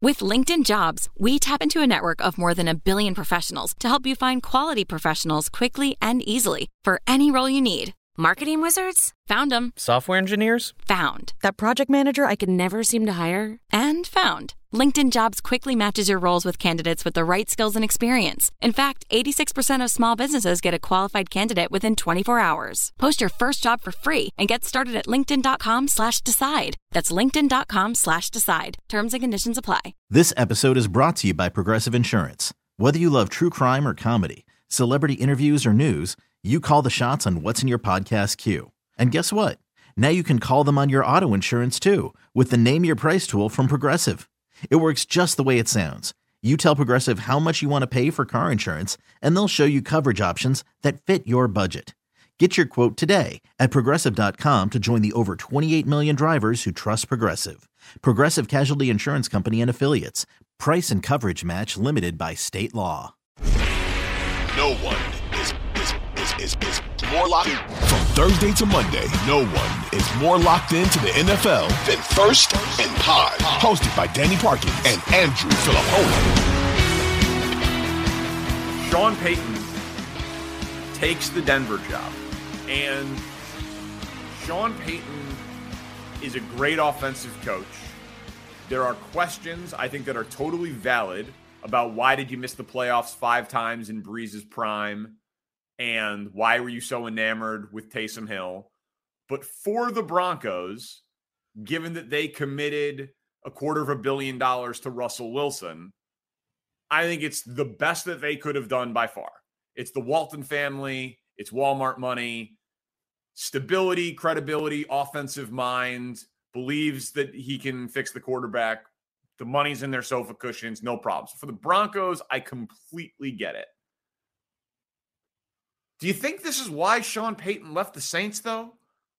With LinkedIn Jobs, we tap into a network of more than 1 billion professionals to help you find quality professionals quickly and easily for any role you need. Marketing wizards? Found them. Software engineers? Found. That project manager I could never seem to hire? And found. LinkedIn Jobs quickly matches your roles with candidates with the right skills and experience. In fact, 86% of small businesses get a qualified candidate within 24 hours. Post your first job for free and get started at linkedin.com/decide. That's linkedin.com/decide. Terms and conditions apply. This episode is brought to you by Progressive Insurance. Whether you love true crime or comedy, celebrity interviews or news, you call the shots on what's in your podcast queue. And guess what? Now you can call them on your auto insurance too with the Name Your Price tool from Progressive. It works just the way it sounds. You tell Progressive how much you want to pay for car insurance, and they'll show you coverage options that fit your budget. Get your quote today at Progressive.com to join the over 28 million drivers who trust Progressive. Progressive Casualty Insurance Company and Affiliates. Price and coverage match limited by state law. No one is more locked in. From Thursday to Monday, no one is more locked into the NFL than First and Pod. Hosted by Danny Parkins and Andrew Fillipponi. Sean Payton takes the Denver job. And Sean Payton is a great offensive coach. There are questions, I think, that are totally valid about why did you miss the playoffs 5 times in Breeze's prime, and why were you so enamored with Taysom Hill? But for the Broncos, given that they committed $250 million to Russell Wilson, I think it's the best that they could have done by far. It's the Walton family. It's Walmart money. Stability, credibility, offensive mind, believes that he can fix the quarterback. The money's in their sofa cushions, no problems. For the Broncos, I completely get it. Do you think this is why Sean Payton left the Saints, though?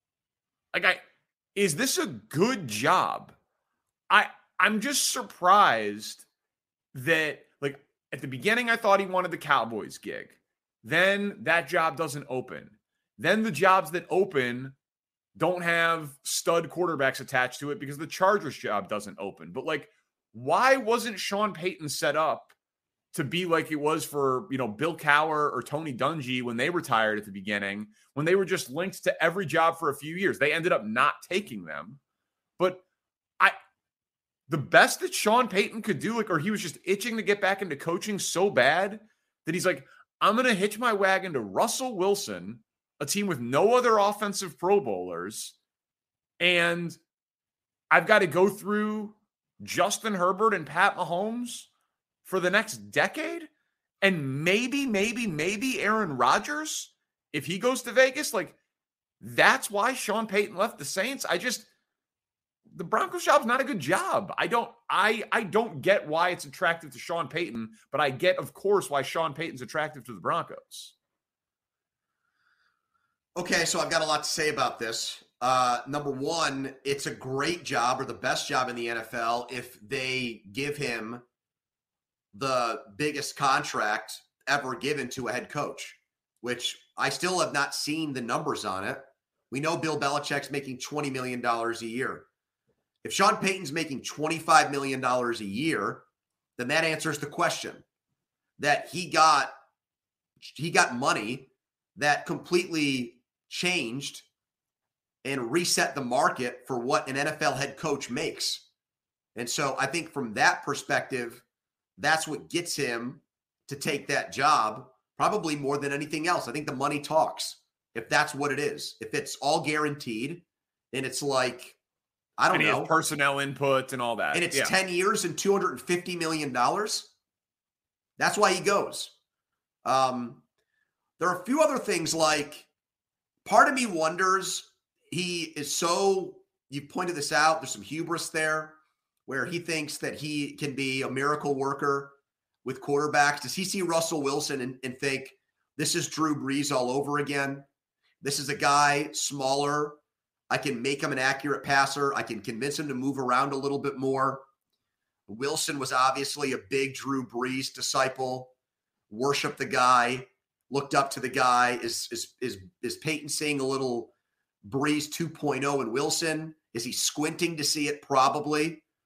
Is this a good job? I'm just surprised that, at the beginning, I thought he wanted the Cowboys gig. Then that job doesn't open. Then the jobs that open don't have stud quarterbacks attached to it because the Chargers job doesn't open. But, why wasn't Sean Payton set up to be like it was for, Bill Cowher or Tony Dungy when they retired at the beginning, when they were just linked to every job for a few years? They ended up not taking them. But the best that Sean Payton could do, or he was just itching to get back into coaching so bad that he's like, I'm going to hitch my wagon to Russell Wilson, a team with no other offensive Pro Bowlers, and I've got to go through Justin Herbert and Pat Mahomes for the next decade, and maybe Aaron Rodgers if he goes to Vegas. That's why Sean Payton left the Saints. The Broncos job's not a good job. I don't get why it's attractive to Sean Payton, but I get, of course, why Sean Payton's attractive to the Broncos. Okay, so I've got a lot to say about this. Number one, it's a great job, or the best job in the NFL, if they give him the biggest contract ever given to a head coach, which I still have not seen the numbers on it. We know Bill Belichick's making $20 million a year. If Sean Payton's making $25 million a year, then that answers the question that he got money that completely changed and reset the market for what an NFL head coach makes. And so I think from that perspective, that's what gets him to take that job, probably more than anything else. I think the money talks, if that's what it is. If it's all guaranteed, and it's I don't know. Personnel input and all that. And it's 10 years and $250 million. That's why he goes. There are a few other things, part of me wonders, he is so, you pointed this out, there's some hubris there where he thinks that he can be a miracle worker with quarterbacks. Does he see Russell Wilson and think this is Drew Brees all over again? This is a guy smaller. I can make him an accurate passer. I can convince him to move around a little bit more. Wilson was obviously a big Drew Brees disciple, worshiped the guy, looked up to the guy. Is Peyton seeing a little Brees 2.0 in Wilson? Is he squinting to see it? Probably.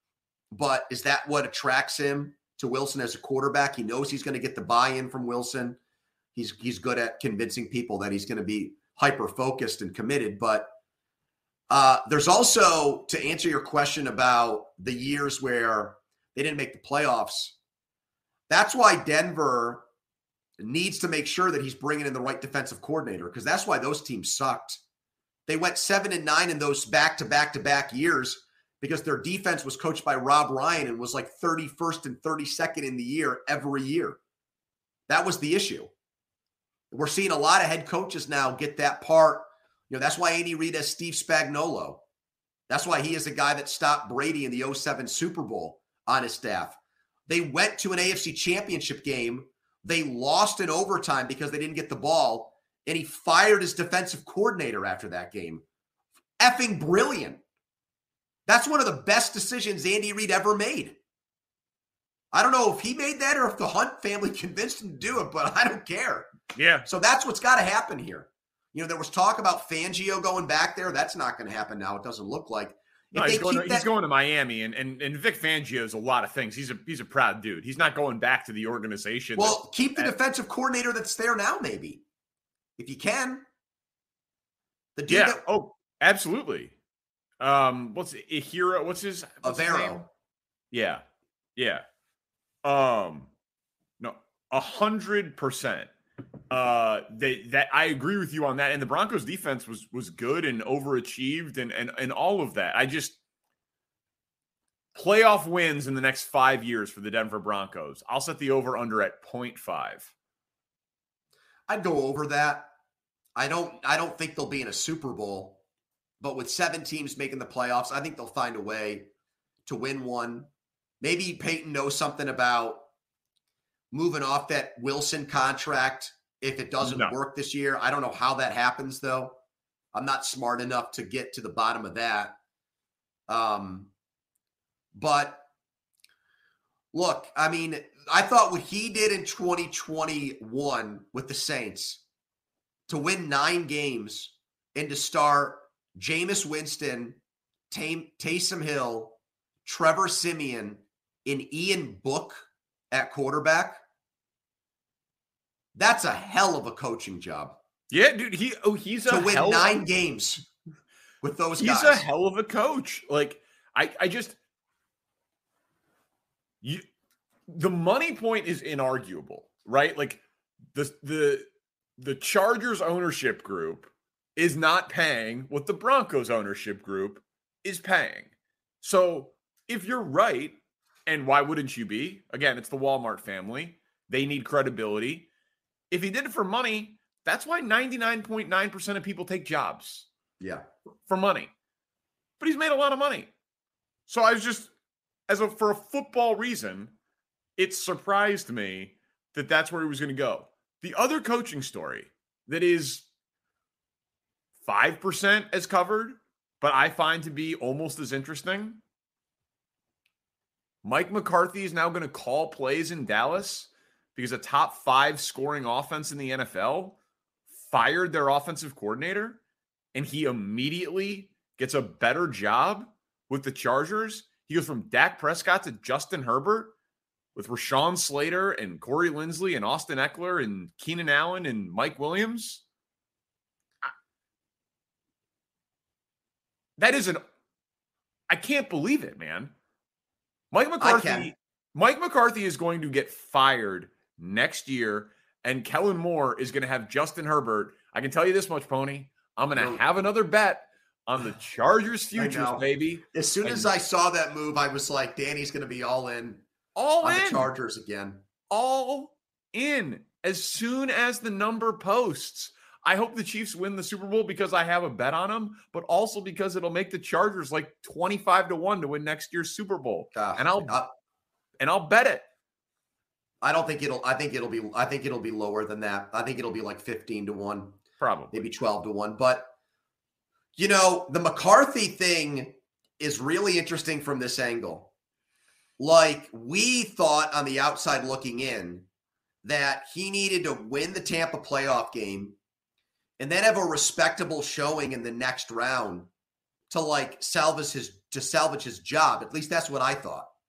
but is that what attracts him to Wilson as a quarterback? He knows he's going to get the buy-in from Wilson. He's good at convincing people that he's going to be hyper-focused and committed. But there's also, to answer your question about the years where they didn't make the playoffs, that's why Denver needs to make sure that he's bringing in the right defensive coordinator, because that's why those teams sucked. They went 7-9 in those back-to-back-to-back years because their defense was coached by Rob Ryan and was like 31st and 32nd in the year every year. That was the issue. We're seeing a lot of head coaches now get that part. That's why Andy Reid has Steve Spagnuolo. That's why he is a guy that stopped Brady in the 2007 Super Bowl on his staff. They went to an AFC championship game. They lost in overtime because they didn't get the ball, and he fired his defensive coordinator after that game. Effing brilliant. That's one of the best decisions Andy Reid ever made. I don't know if he made that or if the Hunt family convinced him to do it, but I don't care. Yeah. So that's what's got to happen here. There was talk about Fangio going back there. That's not going to happen now. It doesn't look like. No, he's going to Miami, and Vic Fangio is a lot of things. He's a proud dude. He's not going back to the organization. Well, keep the defensive coordinator that's there now, maybe, if you can. The dude absolutely. What's Ihira? What's his name? Yeah. No, 100%. That I agree with you on that. And the Broncos defense was good and overachieved and all of that. I just playoff wins in the next 5 years for the Denver Broncos. I'll set the over under at 0.5. I'd go over that. I don't think they'll be in a Super Bowl, but with 7 teams making the playoffs, I think they'll find a way to win one. Maybe Peyton knows something about moving off that Wilson contract if it doesn't work this year. I don't know how that happens, though. I'm not smart enough to get to the bottom of that. But look, I mean, I thought what he did in 2021 with the Saints to win 9 games and to start Jameis Winston, Taysom Hill, Trevor Siemian, and Ian Book at quarterback, that's a hell of a coaching job. Yeah, dude. He's to win 9 games with those guys. He's a hell of a coach. Like the money point is inarguable, right? Like the Chargers ownership group is not paying what the Broncos ownership group is paying. So if you're right, and why wouldn't you be? Again, it's the Walmart family. They need credibility. If he did it for money, that's why 99.9% of people take jobs. Yeah. For money. But he's made a lot of money. So I was just, for a football reason, it surprised me that that's where he was going to go. The other coaching story that is 5% as covered, but I find to be almost as interesting. Mike McCarthy is now going to call plays in Dallas because a top 5 scoring offense in the NFL fired their offensive coordinator, and he immediately gets a better job with the Chargers. He goes from Dak Prescott to Justin Herbert with Rashawn Slater and Corey Linsley and Austin Eckler and Keenan Allen and Mike Williams. I can't believe it, man. Mike McCarthy is going to get fired next year, and Kellen Moore is going to have Justin Herbert. I can tell you this much, Pony. I'm going to have another bet on the Chargers' futures, baby. As soon as I saw that move, I was like, Danny's going to be all in. The Chargers again. All in. As soon as the number posts. I hope the Chiefs win the Super Bowl because I have a bet on them, but also because it'll make the Chargers like 25-1 to win next year's Super Bowl. And I'll bet it. I think it'll be lower than that. I think it'll be like 15-1. Probably. Maybe 12-1. But the McCarthy thing is really interesting from this angle. Like, we thought on the outside looking in that he needed to win the Tampa playoff game and then have a respectable showing in the next round to salvage his job. At least that's what I thought.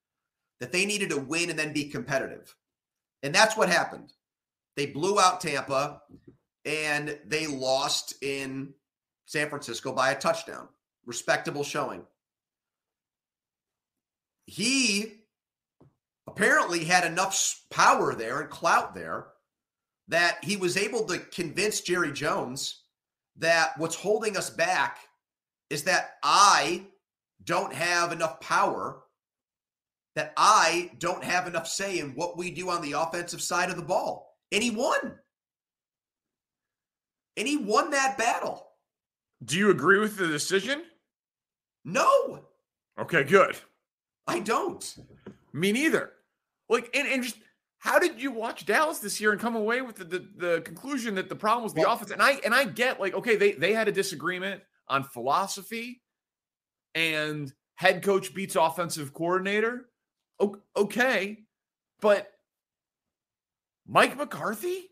that they needed to win and then be competitive. And that's what happened. They blew out Tampa, and they lost in San Francisco by a touchdown. Respectable showing. He apparently had enough power there and clout there that he was able to convince Jerry Jones that what's holding us back is that I don't have enough power, that I don't have enough say in what we do on the offensive side of the ball. And he won. And he won that battle. Do you agree with the decision? No. Okay, good. I don't. Me neither. Like, and just how did you watch Dallas this year and come away with the conclusion that the problem was the offense? And I get, like, okay, they had a disagreement on philosophy, and head coach beats offensive coordinator. Okay, but Mike McCarthy.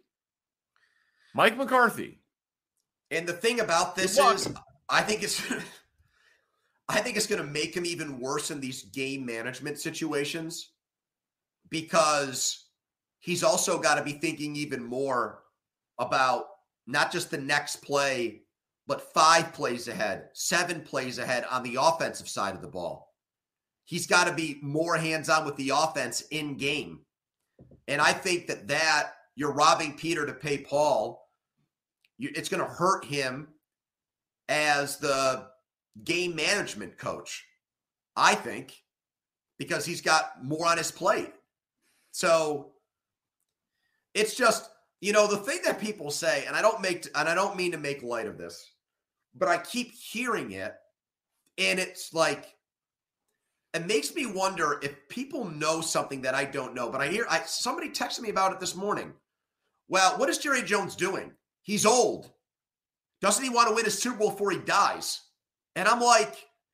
And the thing about this is, I think it's going to make him even worse in these game management situations, because he's also got to be thinking even more about not just the next play, but 5 plays ahead, 7 plays ahead on the offensive side of the ball. He's got to be more hands-on with the offense in game. And I think that you're robbing Peter to pay Paul. It's going to hurt him as the game management coach, I think, because he's got more on his plate. So it's just, the thing that people say, and I don't mean to make light of this, but I keep hearing it, and it's like, it makes me wonder if people know something that I don't know. But somebody texted me about it this morning. Well, what is Jerry Jones doing? He's old. Doesn't he want to win a Super Bowl before he dies? And I'm like,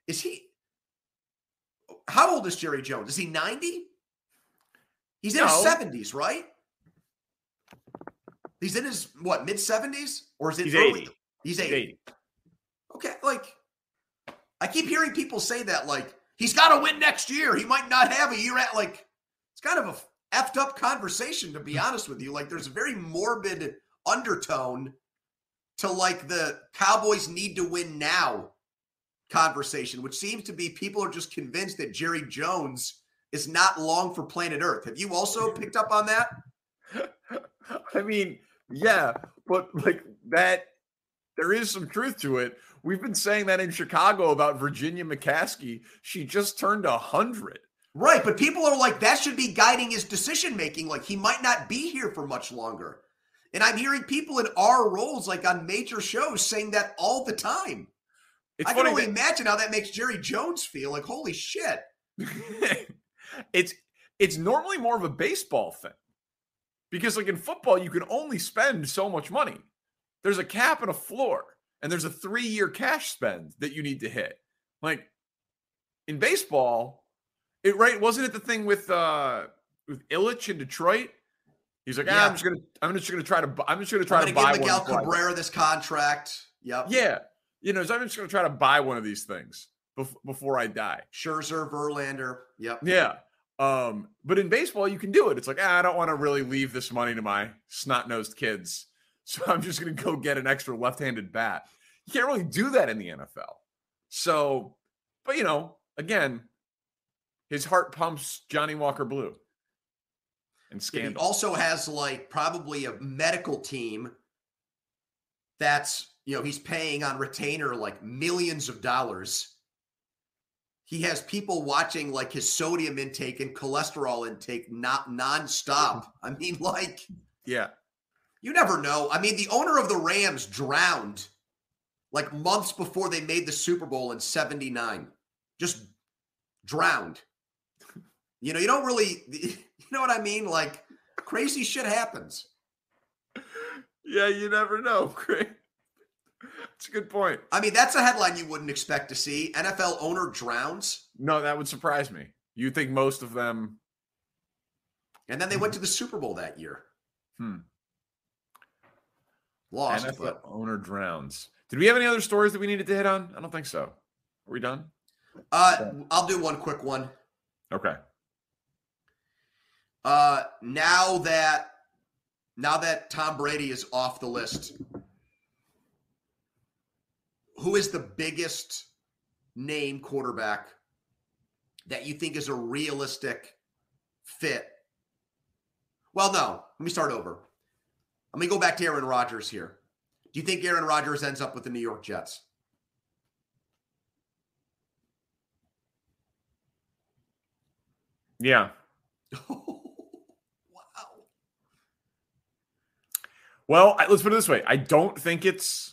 how old is Jerry Jones? Is he 90? He's in his 70s, right? He's in his, mid-70s? Or is it early? 80. He's 80. Okay, I keep hearing people say that, he's got to win next year. He might not have a year at, it's kind of a effed up conversation, to be honest with you. There's a very morbid undertone to, the Cowboys need to win now conversation, which seems to be people are just convinced that Jerry Jones is not long for planet Earth. Have you also picked up on that? I mean, yeah, but that, there is some truth to it. We've been saying that in Chicago about Virginia McCaskey. She just turned 100. Right, but people are like, that should be guiding his decision-making. He might not be here for much longer. And I'm hearing people in our roles, on major shows, saying that all the time. I can only imagine how that makes Jerry Jones feel. Holy shit. It's normally more of a baseball thing. Because, in football, you can only spend so much money. There's a cap and a floor. And there's a 3-year cash spend that you need to hit. In baseball, wasn't it the thing with Illich in Detroit? He's like, I'm just gonna try to buy give Miguel Cabrera this contract. Yep. Yeah. So I'm just gonna try to buy one of these things before I die. Scherzer, Verlander. Yep. Yeah. But in baseball, you can do it. It's I don't want to really leave this money to my snot-nosed kids. So I'm just going to go get an extra left-handed bat. You can't really do that in the NFL. So, but again, his heart pumps Johnny Walker Blue and Scandal. He also has probably a medical team that's, he's paying on retainer millions of dollars. He has people watching his sodium intake and cholesterol intake not nonstop. I mean, yeah. You never know. I mean, the owner of the Rams drowned months before they made the Super Bowl in 79. Just drowned. You don't really, you know what I mean? Crazy shit happens. Yeah, you never know. Great. That's a good point. I mean, that's a headline you wouldn't expect to see. NFL owner drowns. No, that would surprise me. You'd think most of them. And then they went to the Super Bowl that year. Lost. NFL owner drowns. Did we have any other stories that we needed to hit on? I don't think so. Are we done? I'll do one quick one. Okay. Now that Tom Brady is off the list, who is the biggest name quarterback that you think is a realistic fit? Well, no. Let me start over. Let me go back to Aaron Rodgers here. Do you think Aaron Rodgers ends up with the New York Jets? Yeah. Wow. Well, let's put it this way. I don't think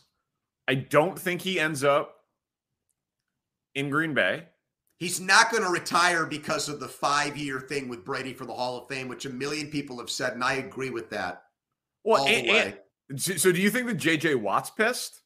he ends up in Green Bay. He's not going to retire because of the 5-year thing with Brady for the Hall of Fame, which a million people have said, and I agree with that. Well, so do you think that J.J. Watt's pissed?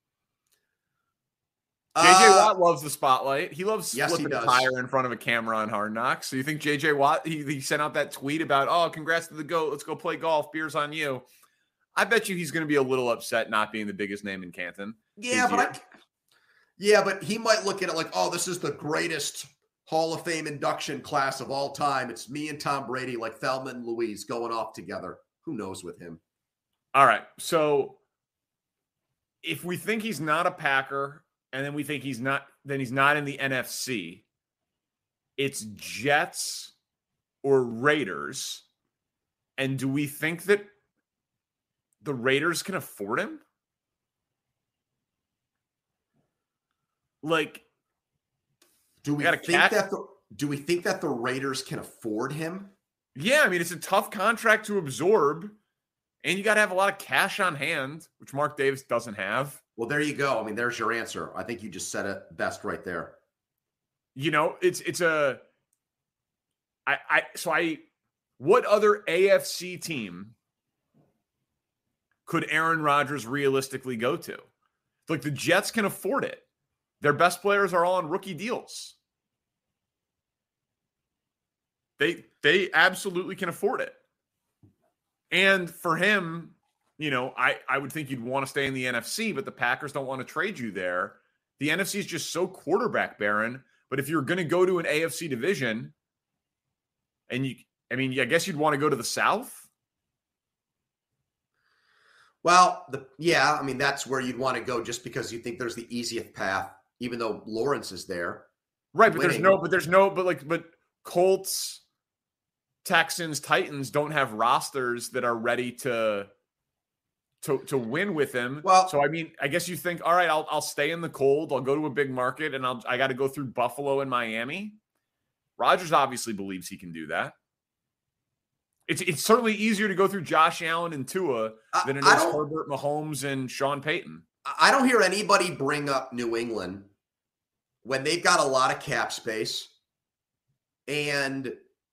J.J. Watt loves the spotlight. He loves flipping a tire in front of a camera on Hard Knocks. So you think J.J. Watt, he sent out that tweet about, oh, congrats to the GOAT. Let's go play golf. Beers on you. I bet you he's going to be a little upset not being the biggest name in Canton. Yeah, but he might look at it like, oh, this is the greatest Hall of Fame induction class of all time. It's me and Tom Brady, like Thelma and Louise, going off together. Who knows with him? All right. So if we think he's not a Packer, and then we think he's not in the NFC, it's Jets or Raiders. And do we think that the Raiders can afford him? Like, do we think that the Raiders can afford him? Yeah, I mean, it's a tough contract to absorb, and you got to have a lot of cash on hand, which Mark Davis doesn't have. Well, there you go. I mean, there's your answer. I think you just said it best right there. You know, what other AFC team could Aaron Rodgers realistically go to? Like, the Jets can afford it. Their best players are all on rookie deals. They absolutely can afford it. And for him, you know, I would think you'd want to stay in the NFC, but the Packers don't want to trade you there. The NFC is just so quarterback barren. But if you're going to go to an AFC division, and I guess you'd want to go to the South. Well, that's where you'd want to go just because you think there's the easiest path, even though Lawrence is there. Right, but Colts, Texans, Titans don't have rosters that are ready to win with him. Well, so I mean, I guess you think, all right, I'll stay in the cold. I'll go to a big market, and I got to go through Buffalo and Miami. Rodgers obviously believes he can do that. It's certainly easier to go through Josh Allen and Tua than it is Herbert, Mahomes, and Sean Payton. I don't hear anybody bring up New England when they've got a lot of cap space. And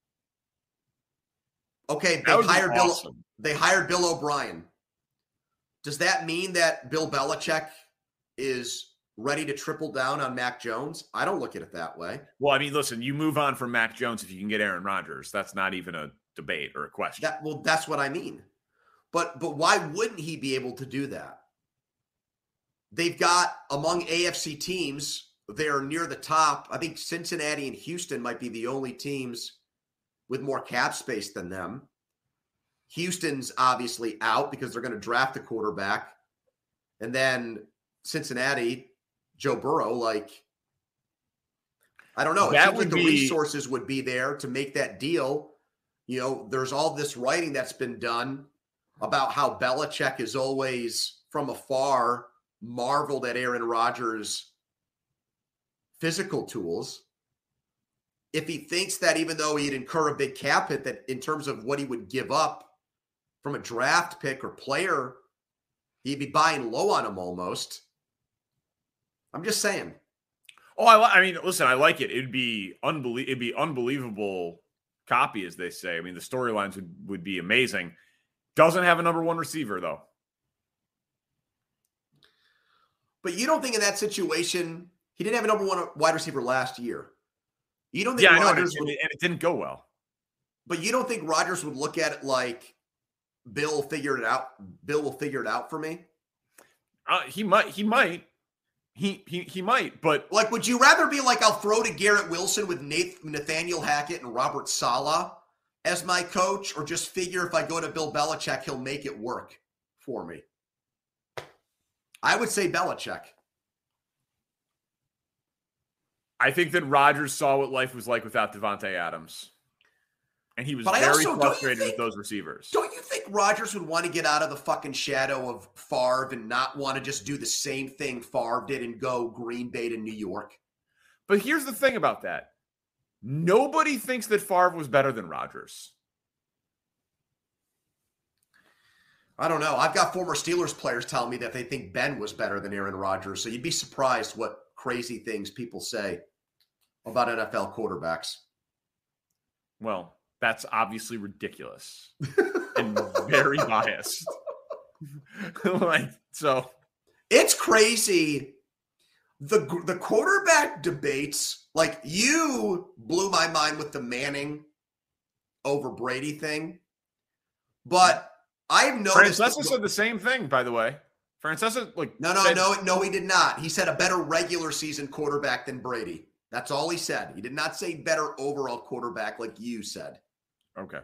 okay, they hired Bill O'Brien. Does that mean that Bill Belichick is ready to triple down on Mac Jones? I don't look at it that way. Well, I mean, listen, you move on from Mac Jones if you can get Aaron Rodgers. That's not even a debate or a question. That's what I mean. But why wouldn't he be able to do that? They've got, among AFC teams, they're near the top. I think Cincinnati and Houston might be the only teams with more cap space than them. Houston's obviously out because they're going to draft a quarterback. And then Cincinnati, Joe Burrow, I don't know. It seems like the resources would be there to make that deal. You know, there's all this writing that's been done about how Belichick is always, from afar, marveled at Aaron Rodgers' physical tools. If he thinks that even though he'd incur a big cap hit, that in terms of what he would give up from a draft pick or player, he'd be buying low on him almost. I'm just saying. Oh, I mean, listen, I like it. It'd be unbelievable copy, as they say. I mean, the storylines would be amazing. Doesn't have a number one receiver, though. But you don't think in that situation, he didn't have a number one wide receiver last year. You don't think Rodgers and it didn't go well. But you don't think Rodgers would look at it like, Bill will figure it out. Bill will figure it out for me. He might. He might. But would you rather be like, I'll throw to Garrett Wilson with Nathaniel Hackett and Robert Saleh as my coach, or just figure if I go to Bill Belichick, he'll make it work for me? I would say Belichick. I think that Rodgers saw what life was like without Devontae Adams. And he was very frustrated with those receivers. Don't you think Rodgers would want to get out of the fucking shadow of Favre and not want to just do the same thing Favre did and go Green Bay to New York? But here's the thing about that. Nobody thinks that Favre was better than Rodgers. I don't know. I've got former Steelers players telling me that they think Ben was better than Aaron Rodgers. So you'd be surprised what crazy things people say about NFL quarterbacks. Well, that's obviously ridiculous and very biased. So it's crazy. The quarterback debates, like, you blew my mind with the Manning over Brady thing, but I've noticed. Francesa said the same thing, by the way. Francesa, No, he did not. He said a better regular season quarterback than Brady. That's all he said. He did not say better overall quarterback like you said. Okay.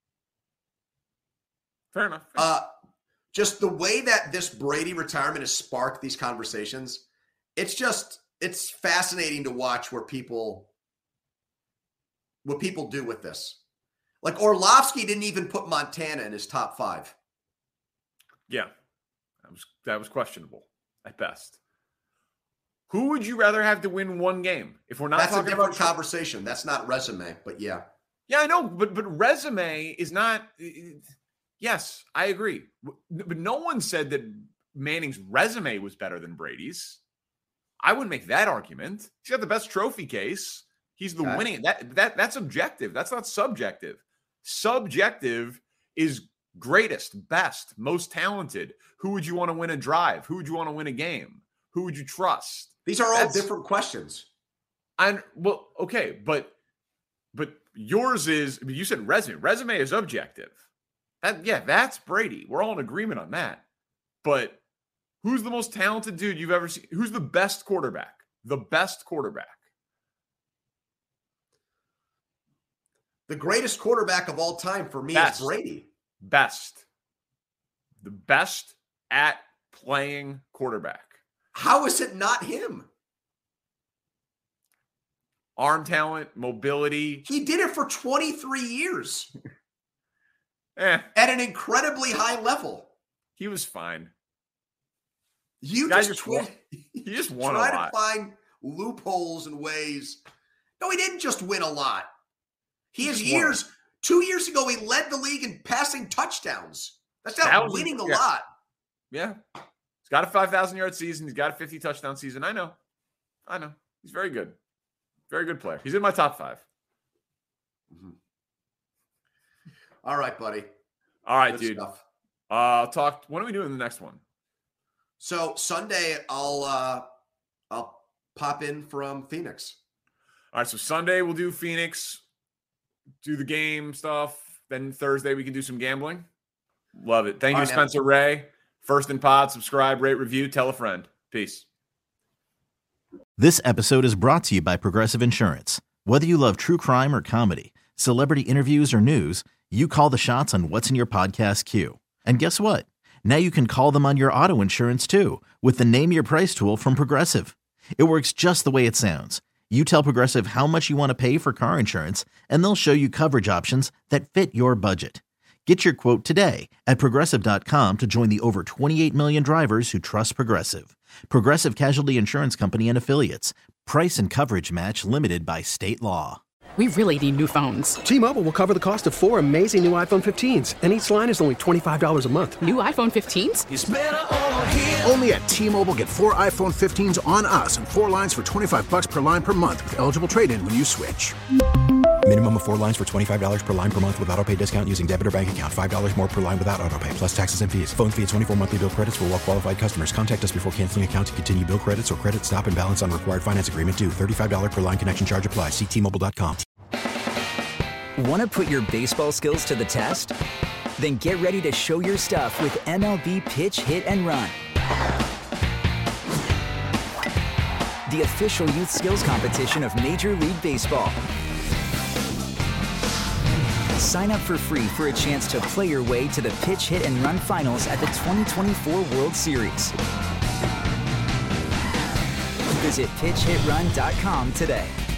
Fair enough. Just the way that this Brady retirement has sparked these conversations, it's fascinating to watch what people do with this. Like, Orlovsky didn't even put Montana in his top 5. Yeah. That was questionable at best. Who would you rather have to win one game? If we're not That's talking a different about conversation. That's not resume, but yeah. Yeah, I know, but resume is not. Yes, I agree. But no one said that Manning's resume was better than Brady's. I wouldn't make that argument. He's got the best trophy case. He's the winning. That's objective. That's not subjective. Subjective is greatest, best, most talented. Who would you want to win a drive? Who would you want to win a game? Who would you trust? These are all different questions. Okay, but yours is, you said resume. Resume is objective. That's Brady. We're all in agreement on that. But who's the most talented dude you've ever seen? Who's the best quarterback? The best quarterback. The greatest quarterback of all time for me is Brady. Best. The best at playing quarterback. How is it not him? Arm talent, mobility. He did it for 23 years. At an incredibly high level. He was fine. You just won a lot. Try to find loopholes and ways. No, he didn't just win a lot. He has years. 2 years ago, he led the league in passing touchdowns. That's not winning a lot. Yeah. He's got a 5,000-yard season. He's got a 50-touchdown season. I know. He's very good. Very good player. He's in my top 5. Mm-hmm. All right, buddy. All right, good dude. Stuff. Talk. When are we doing the next one? So Sunday, I'll pop in from Phoenix. All right. So Sunday we'll do Phoenix, do the game stuff. Then Thursday we can do some gambling. Love it. Thank you to Spencer Ray. First in Pod. Subscribe, rate, review, tell a friend. Peace. This episode is brought to you by Progressive Insurance. Whether you love true crime or comedy, celebrity interviews or news, you call the shots on what's in your podcast queue. And guess what? Now you can call them on your auto insurance too with the Name Your Price tool from Progressive. It works just the way it sounds. You tell Progressive how much you want to pay for car insurance, and they'll show you coverage options that fit your budget. Get your quote today at Progressive.com to join the over 28 million drivers who trust Progressive. Progressive Casualty Insurance Company and Affiliates. Price and coverage match limited by state law. We really need new phones. T-Mobile will cover the cost of 4 amazing new iPhone 15s, and each line is only $25 a month. New iPhone 15s? It's better over here. Only at T-Mobile, get 4 iPhone 15s on us and 4 lines for $25 per line per month with eligible trade-in when you switch. Minimum of 4 lines for $25 per line per month with autopay discount using debit or bank account. $5 more per line without autopay, plus taxes and fees. Phone fee at 24 monthly bill credits for well-qualified customers. Contact us before canceling account to continue bill credits or credit stop and balance on required finance agreement due. $35 per line connection charge applies. See T-Mobile.com. Want to put your baseball skills to the test? Then get ready to show your stuff with MLB Pitch, Hit, and Run. The official youth skills competition of Major League Baseball. Sign up for free for a chance to play your way to the Pitch Hit and Run Finals at the 2024 World Series. Visit PitchHitRun.com today.